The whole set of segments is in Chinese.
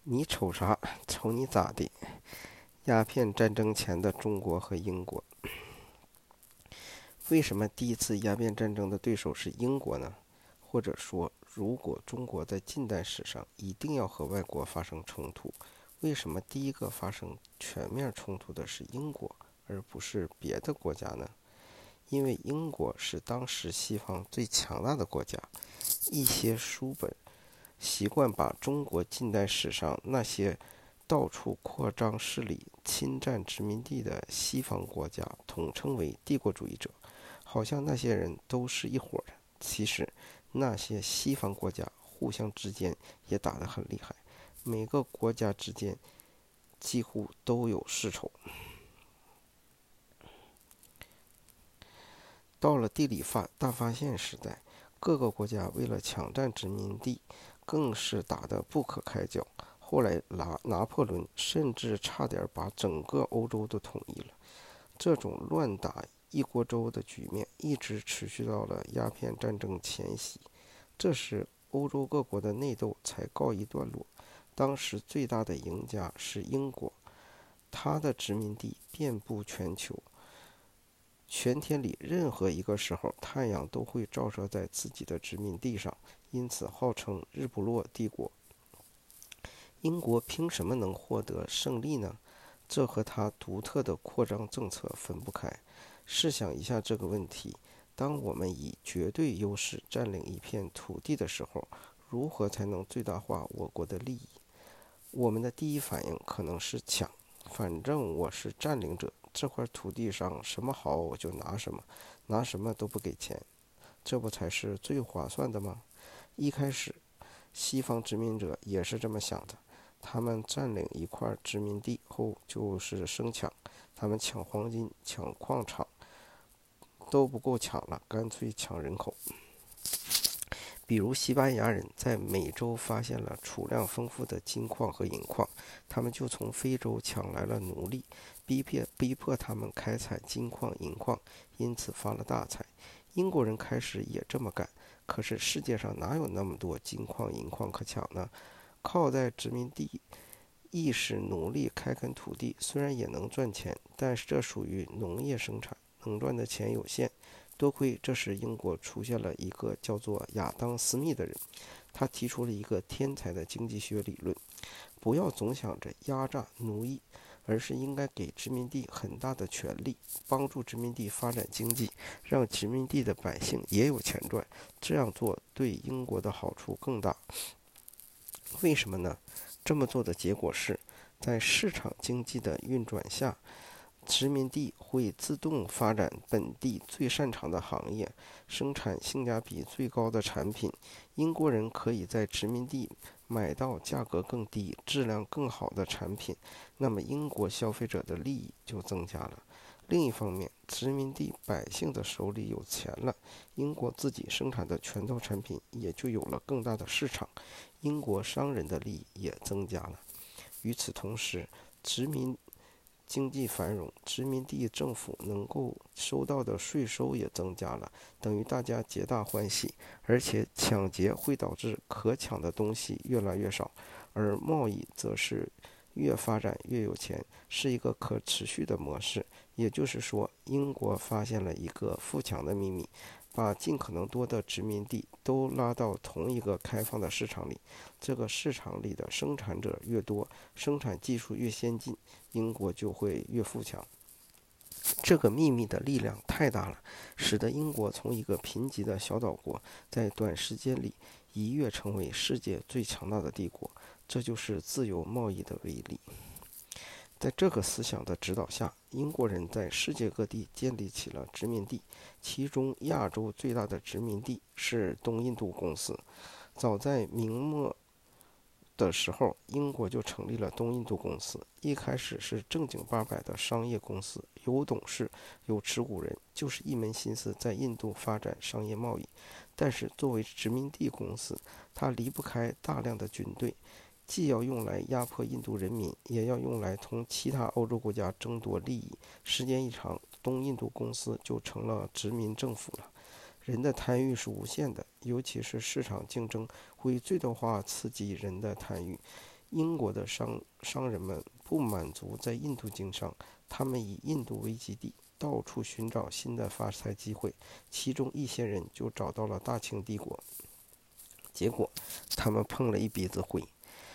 你瞅啥？瞅你咋的？鸦片战争前的中国和英国，为什么第一次鸦片战争的对手是英国呢？或者说，如果中国在近代史上一定要和外国发生冲突，为什么第一个发生全面冲突的是英国，而不是别的国家呢？因为英国是当时西方最强大的国家，一些书本习惯把中国近代史上那些到处扩张势力、侵占殖民地的西方国家统称为帝国主义者，好像那些人都是一伙的。其实，那些西方国家互相之间也打得很厉害，每个国家之间几乎都有世仇。到了地理大发现时代，各个国家为了抢占殖民地，更是打得不可开交。后来拿破仑甚至差点把整个欧洲都统一了。这种乱打一锅粥的局面一直持续到了鸦片战争前夕。这时，欧洲各国的内斗才告一段落。当时最大的赢家是英国，它的殖民地遍布全球，全天里任何一个时候，太阳都会照射在自己的殖民地上，因此号称日不落帝国。英国凭什么能获得胜利呢？这和它独特的扩张政策分不开。试想一下这个问题：当我们以绝对优势占领一片土地的时候，如何才能最大化我国的利益？我们的第一反应可能是抢，反正我是占领者，这块土地上什么好我就拿什么，拿什么都不给钱，这不才是最划算的吗？一开始，西方殖民者也是这么想的。他们占领一块殖民地后就是生抢，他们抢黄金、抢矿场都不够抢了，干脆抢人口。比如西班牙人在美洲发现了储量丰富的金矿和银矿，他们就从非洲抢来了奴隶，逼迫他们开采金矿、银矿，因此发了大财。英国人开始也这么干，可是世界上哪有那么多金矿、银矿可抢呢？靠在殖民地亦使奴隶开垦土地，虽然也能赚钱，但是这属于农业生产，能赚的钱有限。多亏这时英国出现了一个叫做亚当·斯密的人，他提出了一个天才的经济学理论：不要总想着压榨奴役，而是应该给殖民地很大的权利，帮助殖民地发展经济，让殖民地的百姓也有钱赚。这样做对英国的好处更大。为什么呢？这么做的结果是，在市场经济的运转下，殖民地会自动发展本地最擅长的行业，生产性价比最高的产品。英国人可以在殖民地买到价格更低、质量更好的产品，那么英国消费者的利益就增加了。另一方面，殖民地百姓的手里有钱了，英国自己生产的全套产品也就有了更大的市场，英国商人的利益也增加了。与此同时，殖民经济繁荣，殖民地政府能够收到的税收也增加了，等于大家皆大欢喜。而且抢劫会导致可抢的东西越来越少，而贸易则是越发展越有钱，是一个可持续的模式。也就是说，英国发现了一个富强的秘密，把尽可能多的殖民地都拉到同一个开放的市场里，这个市场里的生产者越多，生产技术越先进，英国就会越富强。这个秘密的力量太大了，使得英国从一个贫瘠的小岛国，在短时间里一跃成为世界最强大的帝国。这就是自由贸易的威力。在这个思想的指导下，英国人在世界各地建立起了殖民地，其中亚洲最大的殖民地是东印度公司。早在明末的时候，英国就成立了东印度公司。一开始是正经八百的商业公司，有董事，有持股人，就是一门心思在印度发展商业贸易。但是作为殖民地公司，它离不开大量的军队，既要用来压迫印度人民，也要用来同其他欧洲国家争夺利益。时间一长，东印度公司就成了殖民政府了。人的贪欲是无限的，尤其是市场竞争会最大化刺激人的贪欲。 英国的商人们不满足在印度经商，他们以印度为基地，到处寻找新的发财机会，其中一些人就找到了大清帝国，结果他们碰了一鼻子灰。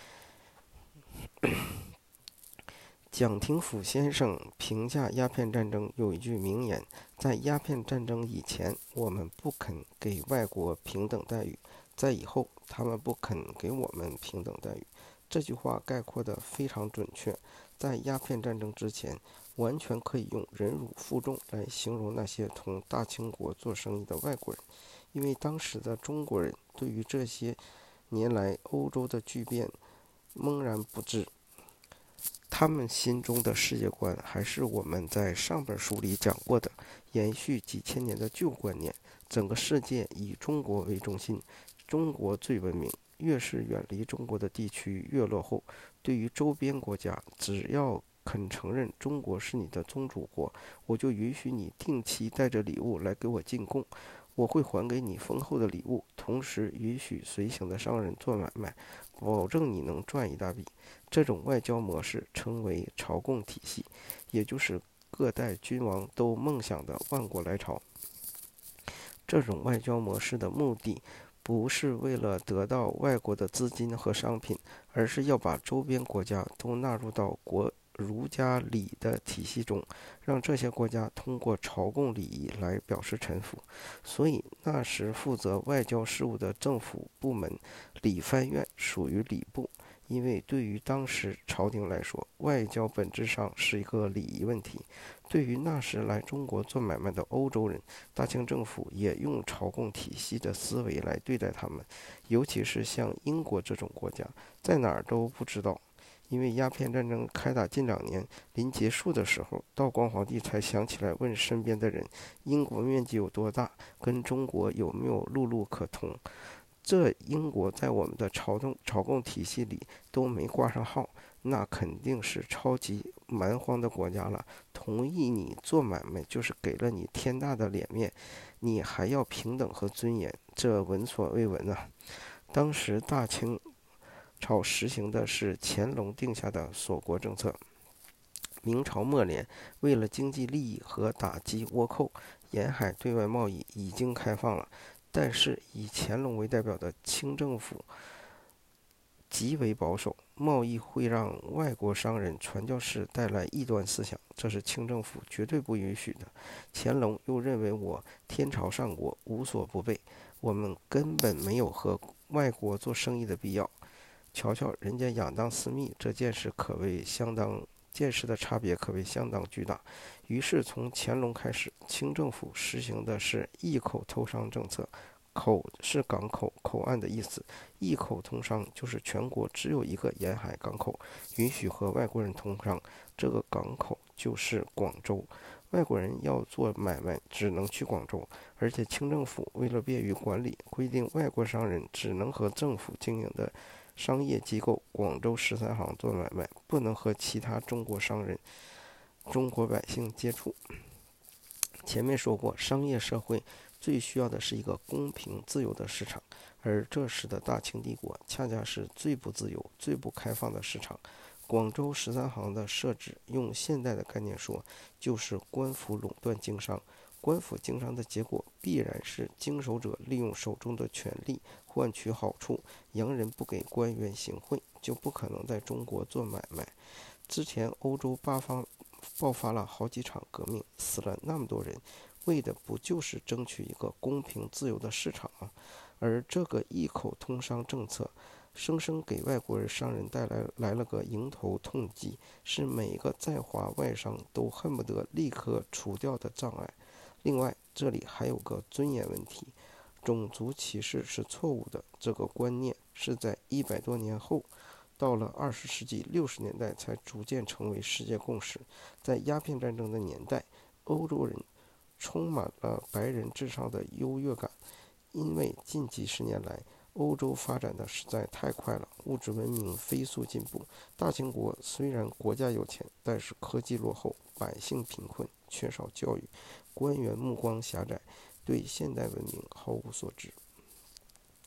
蒋廷甫先生评价鸦片战争有一句名言：在鸦片战争以前，我们不肯给外国平等待遇；在以后，他们不肯给我们平等待遇。这句话概括得非常准确。在鸦片战争之前，完全可以用忍辱负重来形容那些同大清国做生意的外国人，因为当时的中国人对于这些年来欧洲的巨变懵然不知。他们心中的世界观还是我们在上本书里讲过的，延续几千年的旧观念，整个世界以中国为中心，中国最文明，越是远离中国的地区越落后。对于周边国家，只要肯承认中国是你的宗主国，我就允许你定期带着礼物来给我进贡，我会还给你丰厚的礼物，同时允许随行的商人做买卖，保证你能赚一大笔。这种外交模式称为朝贡体系，也就是各代君王都梦想的万国来朝。这种外交模式的目的不是为了得到外国的资金和商品，而是要把周边国家都纳入到儒家礼的体系中，让这些国家通过朝贡礼仪来表示臣服。所以那时负责外交事务的政府部门礼藩院属于礼部，因为对于当时朝廷来说，外交本质上是一个礼仪问题。对于那时来中国做买卖的欧洲人，大清政府也用朝贡体系的思维来对待他们，尤其是像英国这种国家，在哪儿都不知道。因为鸦片战争开打近2年，临结束的时候，道光皇帝才想起来问身边的人，英国面积有多大，跟中国有没有陆路可通。这英国在我们的朝贡体系里都没挂上号，那肯定是超级蛮荒的国家了。同意你做买卖，就是给了你天大的脸面，你还要平等和尊严，这闻所未闻啊！当时大清朝实行的是乾隆定下的锁国政策。明朝末年，为了经济利益和打击倭寇，沿海对外贸易已经开放了，但是以乾隆为代表的清政府极为保守，贸易会让外国商人、传教士带来异端思想，这是清政府绝对不允许的。乾隆又认为我天朝上国无所不备，我们根本没有和外国做生意的必要。瞧瞧人家仰当私密，这件事的差别可谓相当巨大。于是从乾隆开始，清政府实行的是一口通商政策。口是港口、口岸的意思，一口通商就是全国只有一个沿海港口，允许和外国人通商。这个港口就是广州，外国人要做买卖只能去广州。而且清政府为了便于管理，规定外国商人只能和政府经营的商业机构广州13行做买卖，不能和其他中国商人、中国百姓接触。前面说过，商业社会最需要的是一个公平自由的市场，而这时的大清帝国恰恰是最不自由、最不开放的市场。广州13行的设置，用现代的概念说，就是官府垄断经商。官府经商的结果必然是经手者利用手中的权力换取好处，洋人不给官员行贿，就不可能在中国做买卖。之前欧洲爆发了好几场革命，死了那么多人，为的不就是争取一个公平自由的市场吗？而这个一口通商政策，生生给外国商人带来了个迎头痛击，是每个在华外商都恨不得立刻除掉的障碍。另外，这里还有个尊严问题，种族歧视是错误的，这个观念是在100多年后，到了20世纪60年代才逐渐成为世界共识。在鸦片战争的年代，欧洲人充满了白人至上的优越感，因为近几十年来，欧洲发展的实在太快了，物质文明飞速进步。大清国虽然国家有钱，但是科技落后，百姓贫困，缺少教育，官员目光狭窄，对现代文明毫无所知。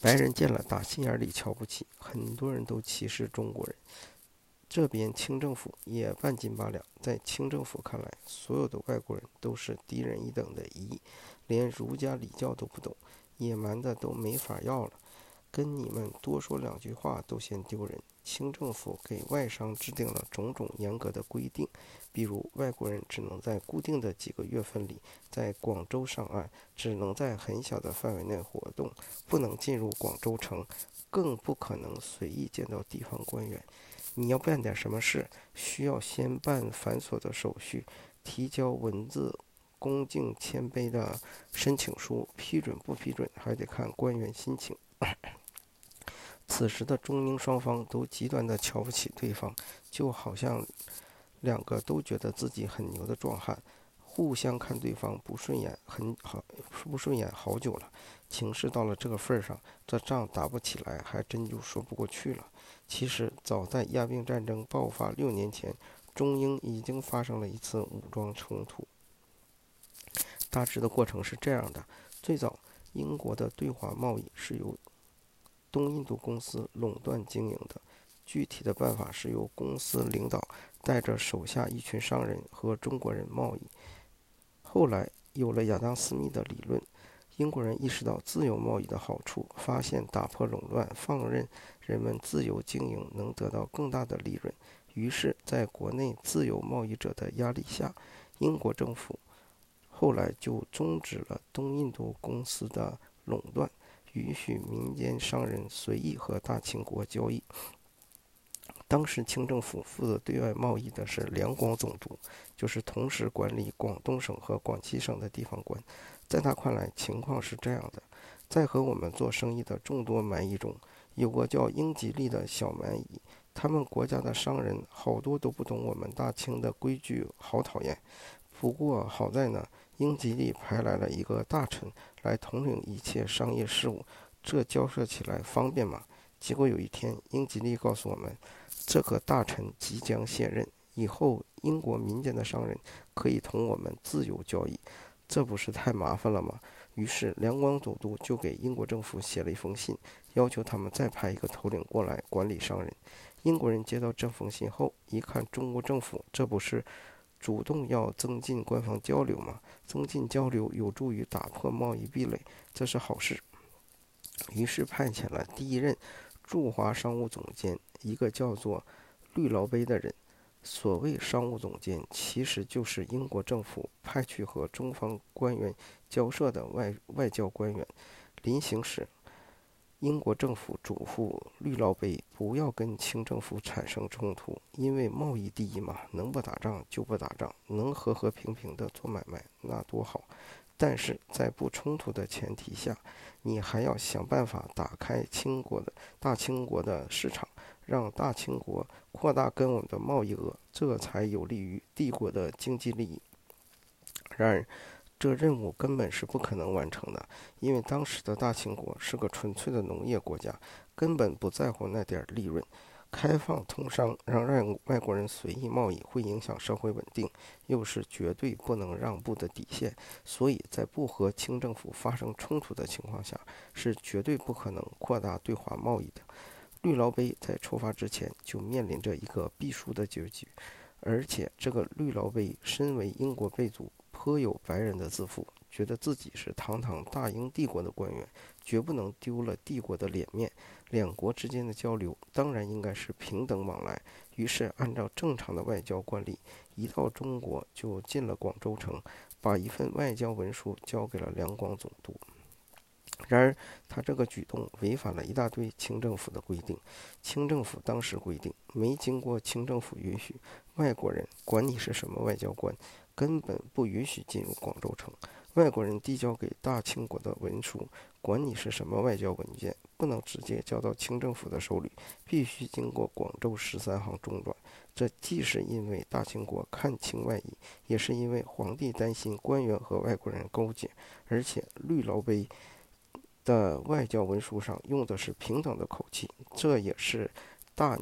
白人见了打心眼里瞧不起，很多人都歧视中国人。这边清政府也半斤八两，在清政府看来，所有的外国人都是低人一等的夷，连儒家礼教都不懂，野蛮的都没法要了，跟你们多说两句话都嫌丢人。清政府给外商制定了种种严格的规定，比如外国人只能在固定的几个月份里在广州上岸，只能在很小的范围内活动，不能进入广州城，更不可能随意见到地方官员。你要办点什么事，需要先办繁琐的手续，提交文字恭敬谦卑的申请书，批准不批准还得看官员心情。此时的中英双方都极端的瞧不起对方，就好像两个都觉得自己很牛的壮汉，互相看对方不顺眼好久了。情势到了这个份上，这仗打不起来还真就说不过去了。其实早在鸦片战争爆发6年前，中英已经发生了一次武装冲突。大致的过程是这样的：最早，英国的对华贸易是由东印度公司垄断经营的，具体的办法是由公司领导带着手下一群商人和中国人贸易。后来有了亚当·斯密的理论，英国人意识到自由贸易的好处，发现打破垄断，放任人们自由经营能得到更大的利润。于是，在国内自由贸易者的压力下，英国政府后来就终止了东印度公司的垄断，允许民间商人随意和大清国交易。当时清政府负责对外贸易的是两广总督，就是同时管理广东省和广西省的地方官。在他看来，情况是这样的：在和我们做生意的众多蛮夷中，有个叫英吉利的小蛮夷，他们国家的商人好多都不懂我们大清的规矩，好讨厌。不过好在呢，英吉利派来了一个大臣来统领一切商业事务，这交涉起来方便嘛。结果有一天，英吉利告诉我们，这个大臣即将卸任，以后英国民间的商人可以同我们自由交易，这不是太麻烦了吗？于是两广总督就给英国政府写了一封信，要求他们再派一个头领过来管理商人。英国人接到这封信后，一看中国政府这不是主动要增进官方交流吗？增进交流有助于打破贸易壁垒，这是好事。于是派遣了第一任驻华商务总监，一个叫做绿劳杯的人。所谓商务总监，其实就是英国政府派去和中方官员交涉的外交官员。临行时，英国政府嘱咐绿劳杯不要跟清政府产生冲突，因为贸易第一嘛，能不打仗就不打仗，能和和平平的做买卖那多好。但是在不冲突的前提下，你还要想办法打开大清国的市场，让大清国扩大跟我们的贸易额，这才有利于帝国的经济利益。然而，这任务根本是不可能完成的，因为当时的大清国是个纯粹的农业国家，根本不在乎那点利润。开放通商，让外国人随意贸易，会影响社会稳定，又是绝对不能让步的底线。所以在不和清政府发生冲突的情况下，是绝对不可能扩大对华贸易的。绿劳杯在出发之前就面临着一个必输的结局，而且这个绿劳杯身为英国贵族，颇有白人的自负，觉得自己是堂堂大英帝国的官员，绝不能丢了帝国的脸面。两国之间的交流当然应该是平等往来，于是按照正常的外交惯例，一到中国就进了广州城，把一份外交文书交给了两广总督。然而，他这个举动违反了一大堆清政府的规定。清政府当时规定，没经过清政府允许，外国人管你是什么外交官，根本不允许进入广州城。外国人递交给大清国的文书，管你是什么外交文件，不能直接交到清政府的手里，必须经过广州13行中转。这既是因为大清国看清外夷，也是因为皇帝担心官员和外国人勾结，而且绿劳杯的外交文书上用的是平等的口气，这也是大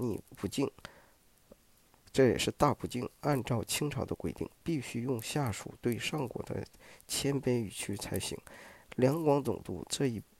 不敬。按照清朝的规定，必须用下属对上国的谦卑语气才行。两广总督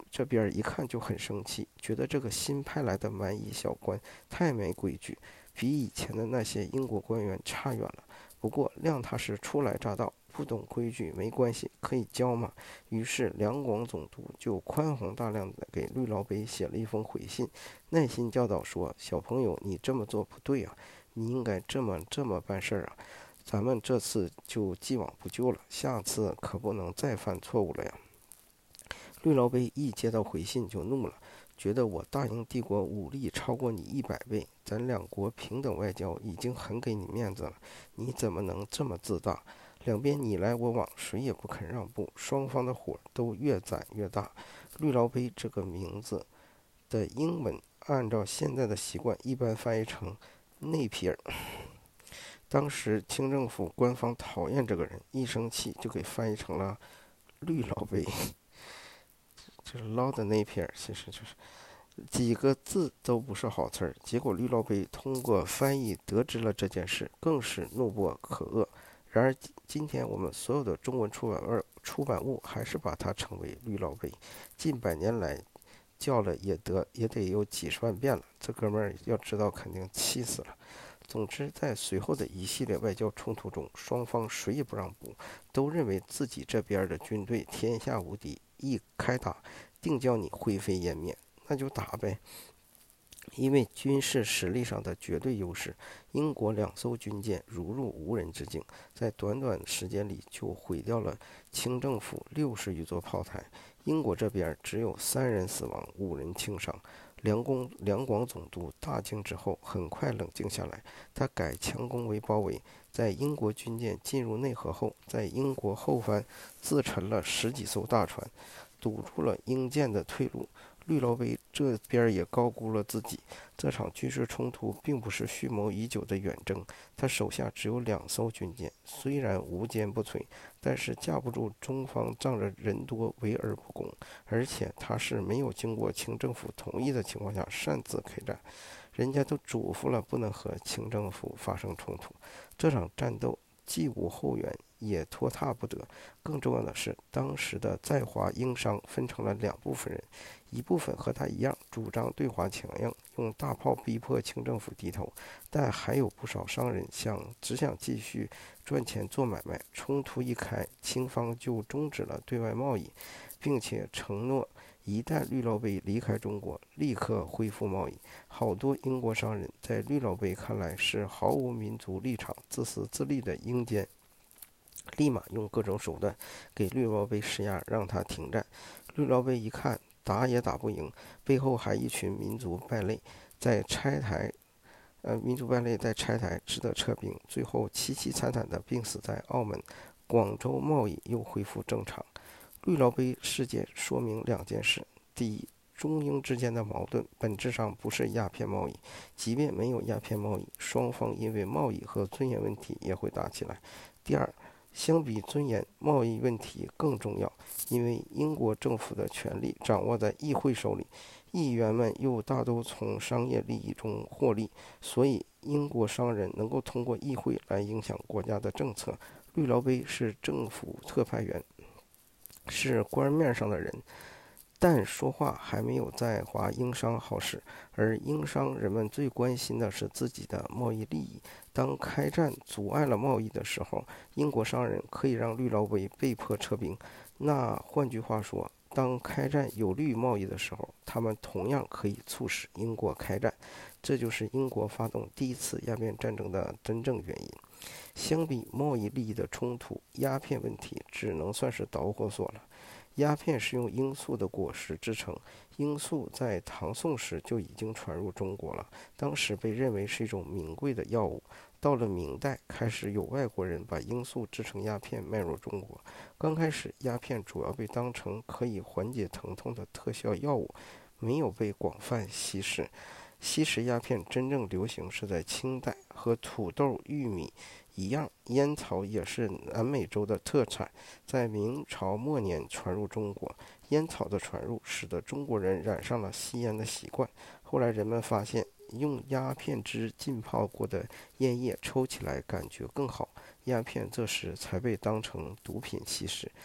这边一看就很生气，觉得这个新派来的蛮夷小官太没规矩，比以前的那些英国官员差远了。不过谅他是初来乍到，不懂规矩没关系，可以教嘛。于是两广总督就宽宏大量的给绿老北写了一封回信，耐心教导说：小朋友，你这么做不对啊，你应该这么办事啊。咱们这次就既往不咎了，下次可不能再犯错误了呀。绿老北一接到回信就怒了，觉得我大英帝国武力超过你100倍，咱两国平等外交已经很给你面子了，你怎么能这么自大？两边你来我往，谁也不肯让步，双方的火都越攒越大。绿老北这个名字的英文按照现在的习惯一般翻译成内皮尔。当时清政府官方讨厌这个人，一生气就给翻译成了绿老北，就是 Lord Napier，其实就是几个字都不是好词儿。结果绿老北通过翻译得知了这件事，更是怒不可遏。然而今天我们所有的中文出版物还是把它称为绿老北，近100年来叫了也得有几十万遍了。这哥们儿要知道肯定气死了。总之，在随后的一系列外交冲突中，双方谁也不让步，都认为自己这边的军队天下无敌，一开打，定叫你灰飞烟灭，那就打呗。因为军事实力上的绝对优势，英国2艘军舰如入无人之境，在短短时间里就毁掉了清政府60余座炮台。英国这边只有3人死亡，5人轻伤。两广总督大惊之后，很快冷静下来，他改强攻为包围，在英国军舰进入内河后，在英国后方自沉了10几艘大船，堵住了英舰的退路。绿老北这边也高估了自己，这场军事冲突并不是蓄谋已久的远征，他手下只有2艘军舰，虽然无坚不摧，但是架不住中方仗着人多围而不攻，而且他是没有经过清政府同意的情况下擅自开战，人家都嘱咐了不能和清政府发生冲突，这场战斗既无后援，也拖沓不得。更重要的是，当时的在华英商分成了2部分人，一部分和他一样主张对华强硬，用大炮逼迫清政府低头，但还有不少商人只想继续赚钱做买卖。冲突一开，清方就终止了对外贸易，并且承诺一旦绿老北离开中国，立刻恢复贸易。好多英国商人在绿老北看来是毫无民族立场、自私自利的英奸，立马用各种手段给绿老北施压，让他停战。绿老北一看打也打不赢，背后还一群民族败类在拆台，只得撤兵，最后凄凄惨惨地病死在澳门。广州贸易又恢复正常。绿老北事件说明2件事：第一，中英之间的矛盾本质上不是鸦片贸易，即便没有鸦片贸易，双方因为贸易和尊严问题也会打起来。第二，相比尊严，贸易问题更重要，因为英国政府的权力掌握在议会手里，议员们又大都从商业利益中获利，所以英国商人能够通过议会来影响国家的政策。绿老北是政府特派员，是官面上的人，但说话还没有在华英商好使，而英商人们最关心的是自己的贸易利益。当开战阻碍了贸易的时候，英国商人可以让绿老北被迫撤兵。那换句话说，当开战有利于贸易的时候，他们同样可以促使英国开战。这就是英国发动第1次鸦片战争的真正原因。相比贸易利益的冲突，鸦片问题只能算是导火索了。鸦片是用罂粟的果实制成，罂粟在唐宋时就已经传入中国了，当时被认为是一种名贵的药物。到了明代，开始有外国人把罂粟制成鸦片卖入中国。刚开始，鸦片主要被当成可以缓解疼痛的特效药物，没有被广泛稀释。吸食鸦片真正流行是在清代，和土豆、玉米一样，烟草也是南美洲的特产，在明朝末年传入中国。烟草的传入使得中国人染上了吸烟的习惯，后来人们发现用鸦片汁浸泡过的烟叶抽起来感觉更好，鸦片这时才被当成毒品吸食。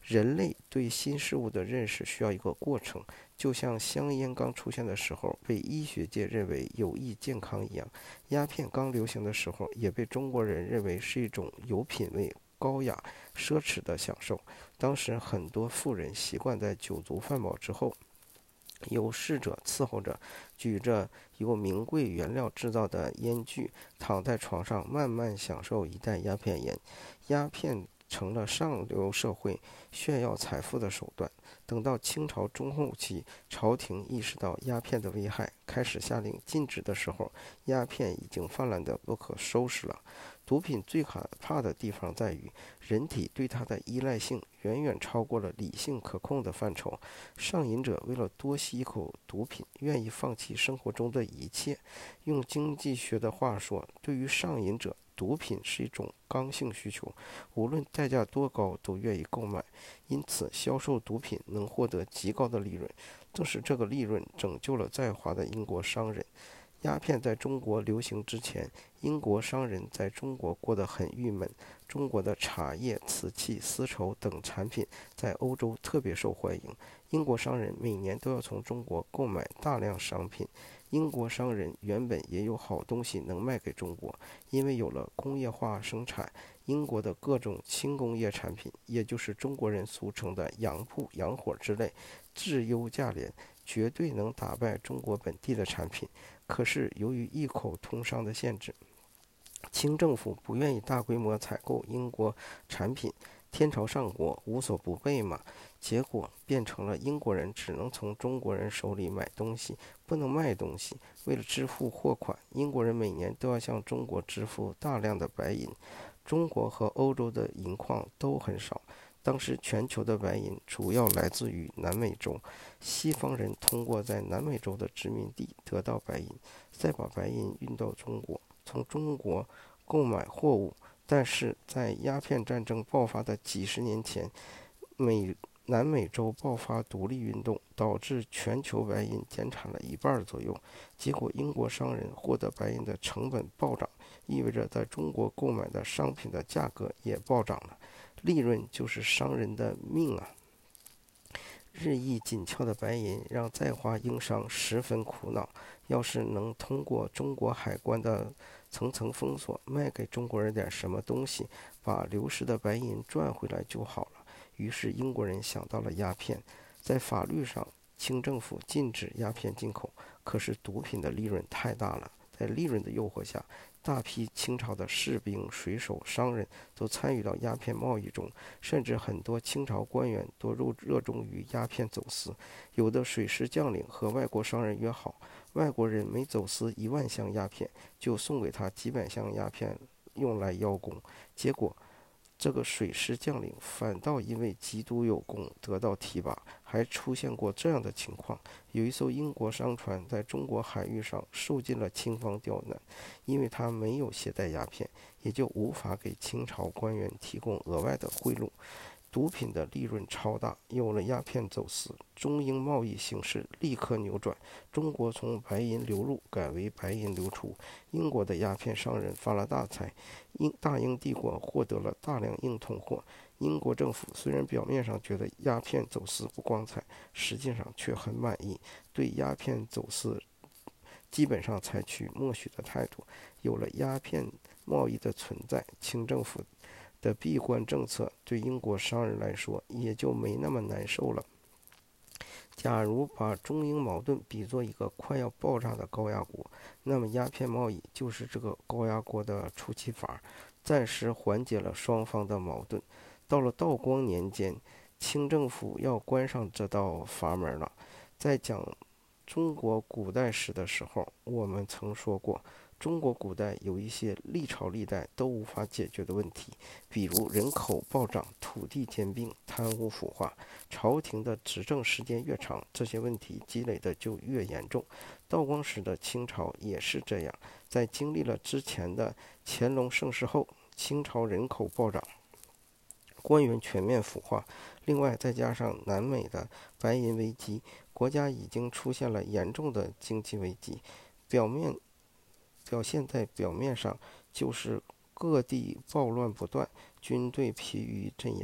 人类对新事物的认识需要一个过程，就像香烟刚出现的时候被医学界认为有益健康一样，鸦片刚流行的时候也被中国人认为是一种有品位、高雅、奢侈的享受。当时很多富人习惯在酒足饭饱之后，有侍者伺候着，举着由名贵原料制造的烟具，躺在床上慢慢享受一袋鸦片烟。鸦片成了上流社会炫耀财富的手段。等到清朝中后期，朝廷意识到鸦片的危害，开始下令禁止的时候，鸦片已经泛滥得不可收拾了。毒品最可怕的地方在于，人体对它的依赖性远远超过了理性可控的范畴。上瘾者为了多吸一口毒品，愿意放弃生活中的一切。用经济学的话说，对于上瘾者，毒品是一种刚性需求，无论代价多高都愿意购买。因此，销售毒品能获得极高的利润。正是这个利润拯救了在华的英国商人。鸦片在中国流行之前，英国商人在中国过得很郁闷。中国的茶叶、瓷器、丝绸等产品在欧洲特别受欢迎，英国商人每年都要从中国购买大量商品。英国商人原本也有好东西能卖给中国，因为有了工业化生产，英国的各种轻工业产品，也就是中国人俗称的洋布、洋火之类，质优价廉，绝对能打败中国本地的产品。可是由于异口通商的限制，清政府不愿意大规模采购英国产品，天朝上国无所不备嘛，结果变成了英国人只能从中国人手里买东西，不能卖东西。为了支付货款，英国人每年都要向中国支付大量的白银。中国和欧洲的银矿都很少，当时全球的白银主要来自于南美洲，西方人通过在南美洲的殖民地得到白银，再把白银运到中国，从中国购买货物。但是在鸦片战争爆发的几十年前，南美洲爆发独立运动，导致全球白银减产了一半左右。结果英国商人获得白银的成本暴涨，意味着在中国购买的商品的价格也暴涨了。利润就是商人的命啊！日益紧俏的白银让在华英商十分苦恼，要是能通过中国海关的层层封锁，卖给中国人点什么东西，把流失的白银赚回来就好了。于是英国人想到了鸦片。在法律上，清政府禁止鸦片进口，可是毒品的利润太大了，在利润的诱惑下，大批清朝的士兵、水手、商人都参与到鸦片贸易中，甚至很多清朝官员都热衷于鸦片走私。有的水师将领和外国商人约好，外国人每走私10000箱鸦片，就送给他几百箱鸦片用来邀功。结果这个水师将领反倒因为极度有功得到提拔。还出现过这样的情况，有一艘英国商船在中国海域上受尽了清方刁难，因为它没有携带鸦片，也就无法给清朝官员提供额外的贿赂。毒品的利润超大，有了鸦片走私，中英贸易形势立刻扭转。中国从白银流入改为白银流出，英国的鸦片商人发了大财，大英帝国获得了大量硬通货。英国政府虽然表面上觉得鸦片走私不光彩，实际上却很满意，对鸦片走私基本上采取默许的态度。有了鸦片贸易的存在，清政府的闭关政策对英国商人来说也就没那么难受了。假如把中英矛盾比作一个快要爆炸的高压锅，那么鸦片贸易就是这个高压锅的出气阀，暂时缓解了双方的矛盾。到了道光年间，清政府要关上这道阀门了。在讲中国古代史的时候，我们曾说过，中国古代有一些历朝历代都无法解决的问题，比如人口暴涨、土地兼并、贪污腐化。朝廷的执政时间越长，这些问题积累的就越严重。道光时的清朝也是这样，在经历了之前的乾隆盛世后，清朝人口暴涨，官员全面腐化，另外再加上南美的白银危机，国家已经出现了严重的经济危机。表现在表面上就是各地暴乱不断，军队疲于镇压，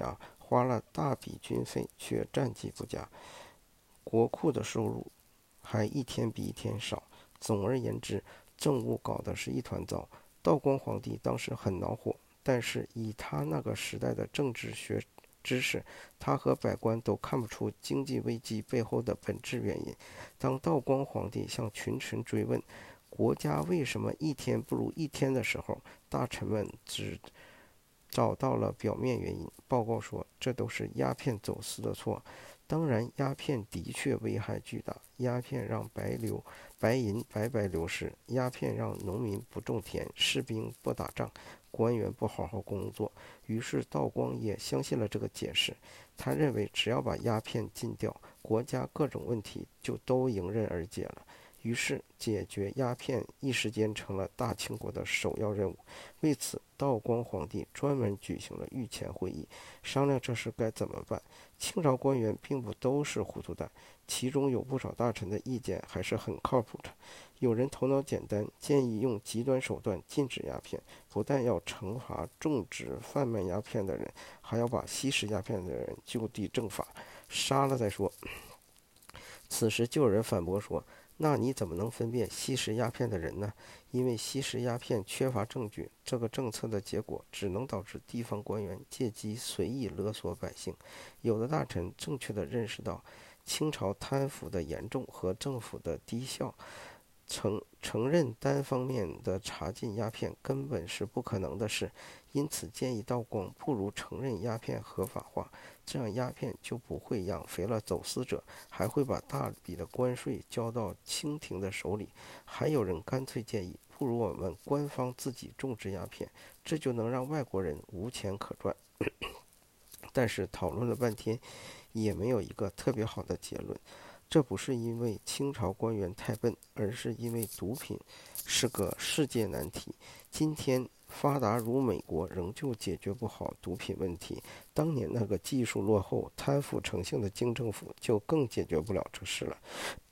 花了大笔军费，却战绩不佳，国库的收入还一天比一天少。总而言之，政务搞得是一团糟。道光皇帝当时很恼火，但是以他那个时代的政治学知识，他和百官都看不出经济危机背后的本质原因。当道光皇帝向群臣追问国家为什么一天不如一天的时候，大臣们只找到了表面原因，报告说这都是鸦片走私的错。当然，鸦片的确危害巨大，鸦片让白银白白流失，鸦片让农民不种田，士兵不打仗，官员不好好工作。于是道光也相信了这个解释，他认为只要把鸦片禁掉，国家各种问题就都迎刃而解了。于是解决鸦片一时间成了大清国的首要任务。为此，道光皇帝专门举行了御前会议，商量这事该怎么办。清朝官员并不都是糊涂蛋，其中有不少大臣的意见还是很靠谱的。有人头脑简单，建议用极端手段禁止鸦片，不但要惩罚种植贩卖鸦片的人，还要把吸食鸦片的人就地正法，杀了再说。此时就有人反驳说，那你怎么能分辨吸食鸦片的人呢？因为吸食鸦片缺乏证据，这个政策的结果只能导致地方官员借机随意勒索百姓。有的大臣正确地认识到清朝贪腐的严重和政府的低效，承认单方面的查禁鸦片根本是不可能的事，因此建议道光不如承认鸦片合法化，这样鸦片就不会养肥了走私者，还会把大笔的关税交到清廷的手里。还有人干脆建议，不如我们官方自己种植鸦片，这就能让外国人无钱可赚。但是讨论了半天，也没有一个特别好的结论。这不是因为清朝官员太笨，而是因为毒品是个世界难题。今天发达如美国仍旧解决不好毒品问题，当年那个技术落后、贪腐成性的清政府就更解决不了这事了。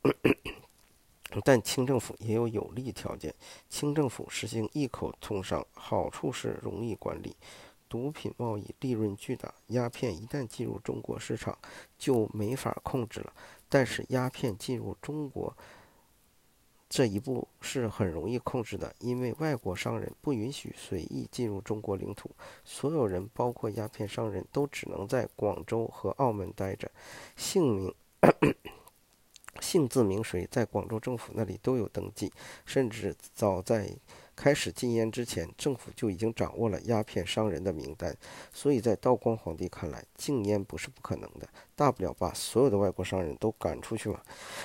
但清政府也有有利条件，清政府实行一口通商，好处是容易管理。毒品贸易利润巨大，鸦片一旦进入中国市场就没法控制了。但是鸦片进入中国这一步是很容易控制的，因为外国商人不允许随意进入中国领土，所有人包括鸦片商人都只能在广州和澳门待着，姓字名谁在广州政府那里都有登记，甚至早在开始禁烟之前，政府就已经掌握了鸦片商人的名单。所以在道光皇帝看来，禁烟不是不可能的，大不了把所有的外国商人都赶出去嘛。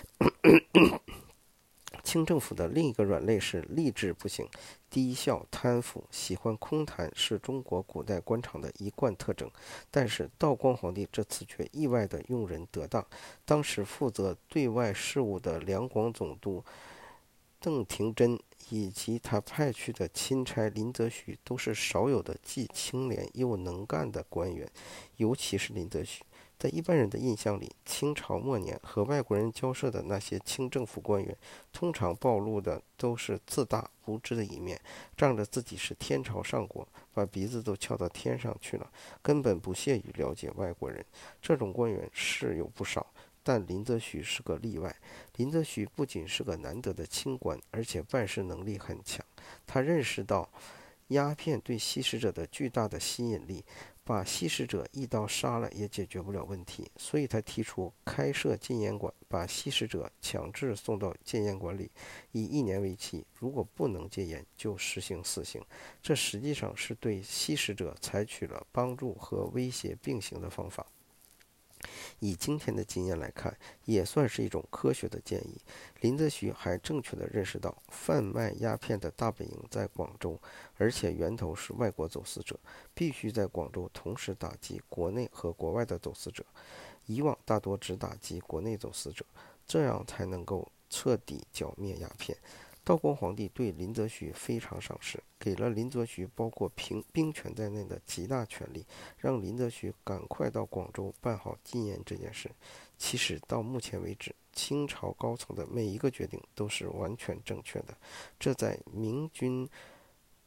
清政府的另一个软肋是吏治不行，低效、贪腐、喜欢空谈是中国古代官场的一贯特征。但是道光皇帝这次却意外地用人得当，当时负责对外事务的两广总督邓廷珍以及他派去的钦差林则徐都是少有的既清廉又能干的官员，尤其是林则徐。在一般人的印象里，清朝末年和外国人交涉的那些清政府官员，通常暴露的都是自大无知的一面，仗着自己是天朝上国，把鼻子都翘到天上去了，根本不屑于了解外国人。这种官员是有不少，但林则徐是个例外。林则徐不仅是个难得的清官，而且办事能力很强。他认识到鸦片对吸食者的巨大的吸引力，把吸食者一刀杀了也解决不了问题，所以他提出开设禁烟馆，把吸食者强制送到禁烟馆里，以1年为期，如果不能戒烟，就实行死刑。这实际上是对吸食者采取了帮助和威胁并行的方法。以今天的经验来看，也算是一种科学的建议。林则徐还正确地认识到，贩卖鸦片的大本营在广州，而且源头是外国走私者，必须在广州同时打击国内和国外的走私者。以往大多只打击国内走私者，这样才能够彻底剿灭鸦片。道光皇帝对林则徐非常赏识，给了林则徐包括兵权在内的极大权力，让林则徐赶快到广州办好禁烟这件事。其实到目前为止，清朝高层的每一个决定都是完全正确的，这在明君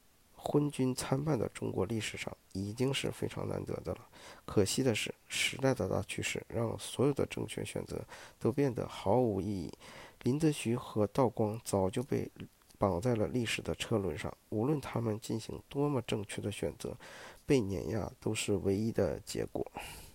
昏君参半的中国历史上已经是非常难得的了。可惜的是，时代的大趋势让所有的正确选择都变得毫无意义。林则徐和道光早就被绑在了历史的车轮上，无论他们进行多么正确的选择，被碾压都是唯一的结果。